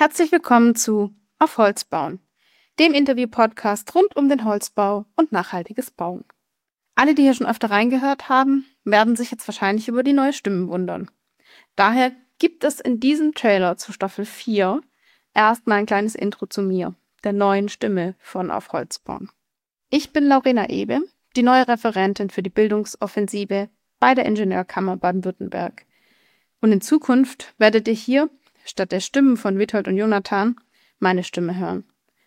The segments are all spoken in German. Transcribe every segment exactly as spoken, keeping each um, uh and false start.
Herzlich willkommen zu Auf Holz bauen, dem Interview-Podcast rund um den Holzbau und nachhaltiges Bauen. Alle, die hier schon öfter reingehört haben, werden sich jetzt wahrscheinlich über die neue Stimme wundern. Daher gibt es in diesem Trailer zu Staffel vier erstmal ein kleines Intro zu mir, der neuen Stimme von Auf Holz bauen. Ich bin Laurena Ebe, die neue Referentin für die Bildungsoffensive bei der Ingenieurkammer Baden-Württemberg. Und in Zukunft werdet ihr hier, statt der Stimmen von Witold und Jonathan, meine Stimme hören.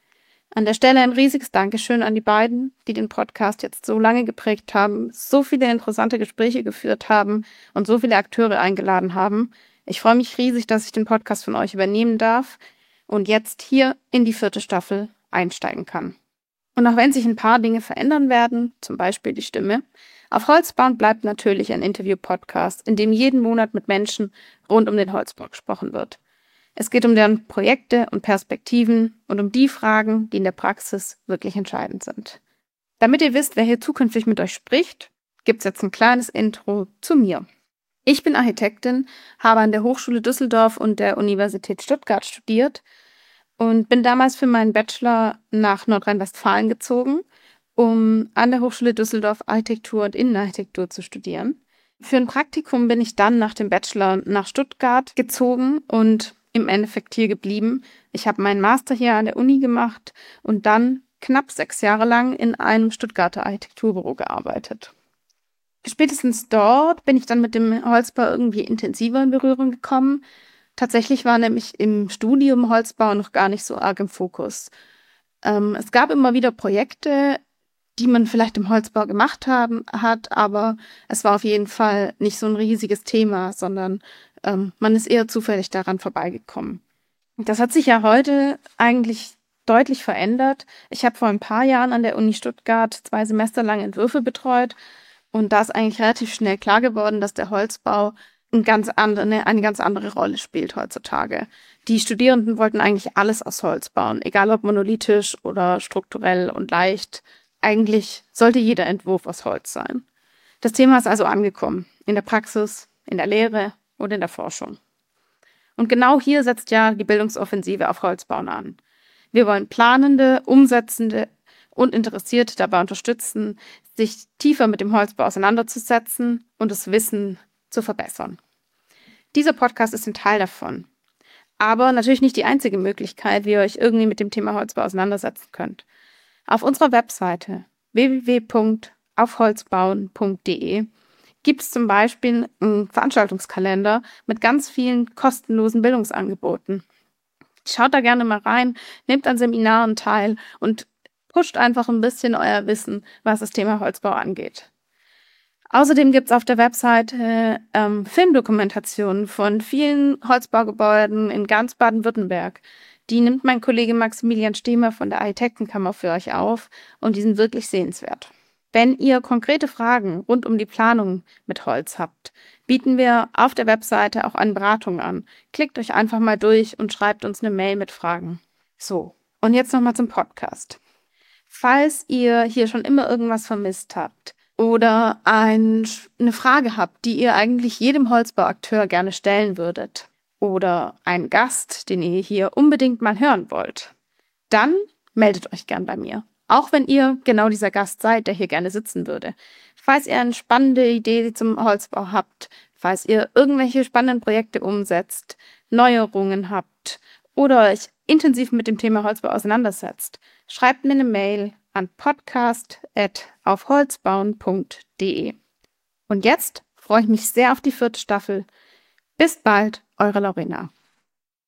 An der Stelle ein riesiges Dankeschön an die beiden, die den Podcast jetzt so lange geprägt haben, so viele interessante Gespräche geführt haben und so viele Akteure eingeladen haben. Ich freue mich riesig, dass ich den Podcast von euch übernehmen darf und jetzt hier in die vierte Staffel einsteigen kann. Und auch wenn sich ein paar Dinge verändern werden, zum Beispiel die Stimme, Auf Holz bauen bleibt natürlich ein Interview-Podcast, in dem jeden Monat mit Menschen rund um den Holzbau gesprochen wird. Es geht um deren Projekte und Perspektiven und um die Fragen, die in der Praxis wirklich entscheidend sind. Damit ihr wisst, wer hier zukünftig mit euch spricht, gibt es jetzt ein kleines Intro zu mir. Ich bin Architektin, habe an der Hochschule Düsseldorf und der Universität Stuttgart studiert und bin damals für meinen Bachelor nach Nordrhein-Westfalen gezogen, um an der Hochschule Düsseldorf Architektur und Innenarchitektur zu studieren. Für ein Praktikum bin ich dann nach dem Bachelor nach Stuttgart gezogen und im Endeffekt hier geblieben. Ich habe meinen Master hier an der Uni gemacht und dann knapp sechs Jahre lang in einem Stuttgarter Architekturbüro gearbeitet. Spätestens dort bin ich dann mit dem Holzbau irgendwie intensiver in Berührung gekommen. Tatsächlich war nämlich im Studium Holzbau noch gar nicht so arg im Fokus. Ähm, es gab immer wieder Projekte, die man vielleicht im Holzbau gemacht haben, hat, aber es war auf jeden Fall nicht so ein riesiges Thema, sondern ähm, man ist eher zufällig daran vorbeigekommen. Das hat sich ja heute eigentlich deutlich verändert. Ich habe vor ein paar Jahren an der Uni Stuttgart zwei Semester lang Entwürfe betreut und da ist eigentlich relativ schnell klar geworden, dass der Holzbau eine ganz andere, eine ganz andere Rolle spielt heutzutage. Die Studierenden wollten eigentlich alles aus Holz bauen, egal ob monolithisch oder strukturell und leicht. Eigentlich sollte jeder Entwurf aus Holz sein. Das Thema ist also angekommen, in der Praxis, in der Lehre und in der Forschung. Und genau hier setzt ja die Bildungsoffensive auf Holzbauen an. Wir wollen Planende, Umsetzende und Interessierte dabei unterstützen, sich tiefer mit dem Holzbau auseinanderzusetzen und das Wissen zu verbessern. Dieser Podcast ist ein Teil davon. Aber natürlich nicht die einzige Möglichkeit, wie ihr euch irgendwie mit dem Thema Holzbau auseinandersetzen könnt. Auf unserer Webseite w w w punkt auf holz bauen punkt d e gibt es zum Beispiel einen Veranstaltungskalender mit ganz vielen kostenlosen Bildungsangeboten. Schaut da gerne mal rein, nehmt an Seminaren teil und pusht einfach ein bisschen euer Wissen, was das Thema Holzbau angeht. Außerdem gibt es auf der Webseite ähm, Filmdokumentationen von vielen Holzbaugebäuden in ganz Baden-Württemberg. Die nimmt mein Kollege Maximilian Stehmer von der Architektenkammer für euch auf und die sind wirklich sehenswert. Wenn ihr konkrete Fragen rund um die Planung mit Holz habt, bieten wir auf der Webseite auch eine Beratung an. Klickt euch einfach mal durch und schreibt uns eine Mail mit Fragen. So, und jetzt nochmal zum Podcast. Falls ihr hier schon immer irgendwas vermisst habt oder ein, eine Frage habt, die ihr eigentlich jedem Holzbauakteur gerne stellen würdet, oder einen Gast, den ihr hier unbedingt mal hören wollt, dann meldet euch gern bei mir. Auch wenn ihr genau dieser Gast seid, der hier gerne sitzen würde. Falls ihr eine spannende Idee zum Holzbau habt, falls ihr irgendwelche spannenden Projekte umsetzt, Neuerungen habt oder euch intensiv mit dem Thema Holzbau auseinandersetzt, schreibt mir eine Mail an podcast at auf holz bauen punkt d e. Und jetzt freue ich mich sehr auf die vierte Staffel. Bis bald, eure Laurena.